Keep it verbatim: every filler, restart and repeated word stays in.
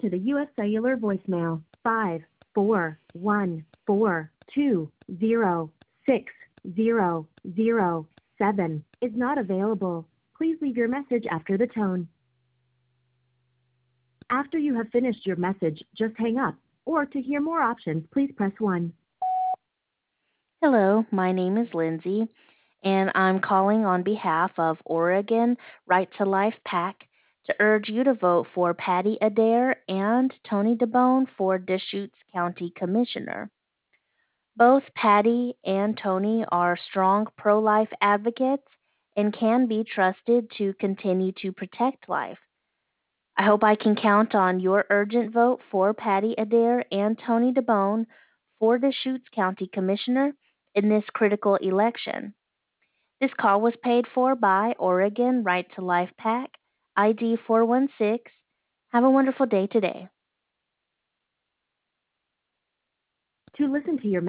to the U S Cellular voicemail. five four one four two zero six zero zero seven is not available. Please leave your message after the tone. After you have finished your message, just hang up. Or to hear more options, please press one. Hello, my name is Lindsay, and I'm calling on behalf of Oregon Right to Life PAC to urge you to vote for Patty Adair and Tony DeBone for Deschutes County Commissioner. Both Patty and Tony are strong pro-life advocates and can be trusted to continue to protect life. I hope I can count on your urgent vote for Patty Adair and Tony DeBone for Deschutes County Commissioner in this critical election. This call was paid for by Oregon Right to Life PAC, I D four one six. Have a wonderful day today. To listen to your